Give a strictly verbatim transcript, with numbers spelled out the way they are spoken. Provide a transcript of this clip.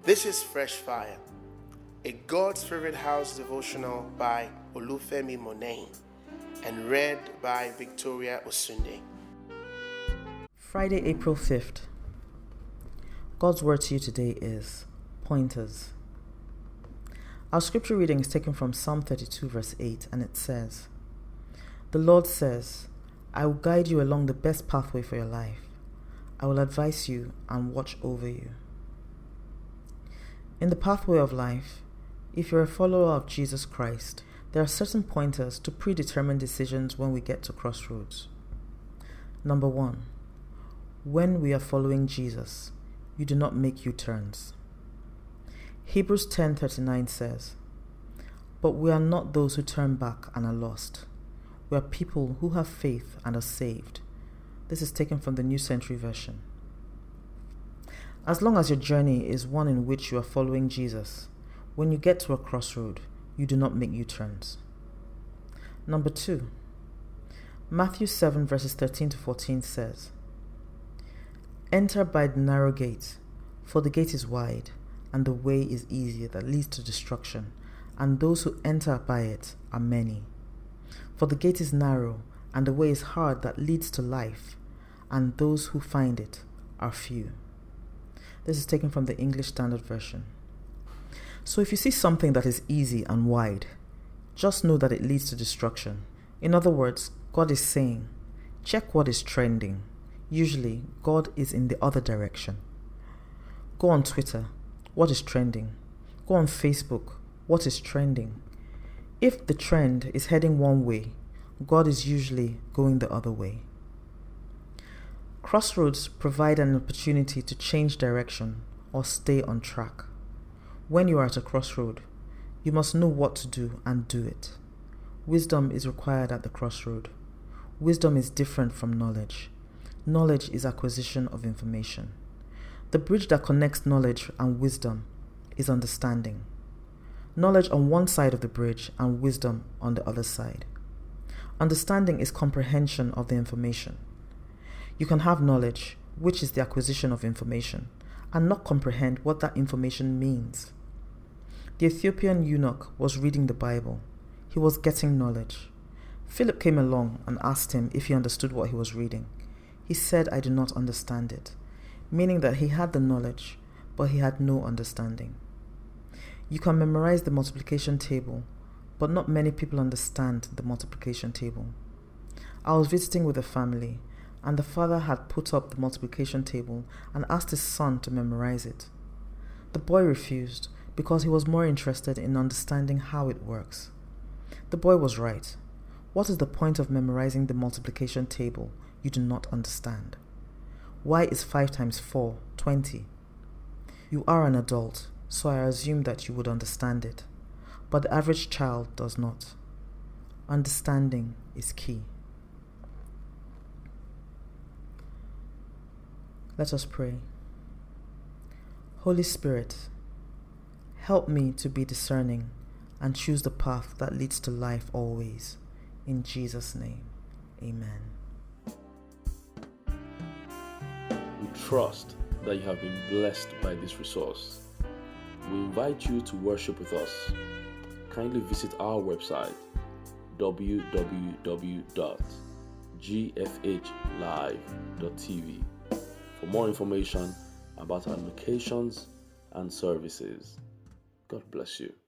This is Fresh Fire, a God's Favorite House devotional by Olufemi Monet and read by Victoria Osunde. Friday, April fifth. God's word to you today is pointers. Our scripture reading is taken from Psalm thirty-two verse eight, and it says, "The Lord says, I will guide you along the best pathway for your life. I will advise you and watch over you." In the pathway of life, if you're a follower of Jesus Christ, there are certain pointers to predetermined decisions when we get to crossroads. Number one, when we are following Jesus, you do not make U-turns. Hebrews ten thirty-nine says, "But we are not those who turn back and are lost. We are people who have faith and are saved." This is taken from the New Century Version. As long as your journey is one in which you are following Jesus, when you get to a crossroad, you do not make U-turns. Number two, Matthew seven verses thirteen to fourteen says, "Enter by the narrow gate, for the gate is wide, and the way is easy that leads to destruction, and those who enter by it are many. For the gate is narrow, and the way is hard that leads to life, and those who find it are few." This is taken from the English Standard Version. So if you see something that is easy and wide, just know that it leads to destruction. In other words, God is saying, check what is trending. Usually, God is in the other direction. Go on Twitter, what is trending? Go on Facebook, what is trending? If the trend is heading one way, God is usually going the other way. Crossroads provide an opportunity to change direction or stay on track. When you are at a crossroad, you must know what to do and do it. Wisdom is required at the crossroad. Wisdom is different from knowledge. Knowledge is acquisition of information. The bridge that connects knowledge and wisdom is understanding. Knowledge on one side of the bridge and wisdom on the other side. Understanding is comprehension of the information. You can have knowledge, which is the acquisition of information, and not comprehend what that information means. The Ethiopian eunuch was reading the Bible. He was getting knowledge. Philip came along and asked him if he understood what he was reading. He said, "I do not understand it," meaning that he had the knowledge, but he had no understanding. You can memorize the multiplication table, but not many people understand the multiplication table. I was visiting with a family, and the father had put up the multiplication table and asked his son to memorize it. The boy refused because he was more interested in understanding how it works. The boy was right. What is the point of memorizing the multiplication table you do not understand? Why is five times four twenty? You are an adult, so I assume that you would understand it, but the average child does not. Understanding is key. Let us pray. Holy Spirit, help me to be discerning and choose the path that leads to life always. In Jesus' name, amen. We trust that you have been blessed by this resource. We invite you to worship with us. Kindly visit our website, w w w dot g f h live dot t v, for more information about our locations and services. God bless you.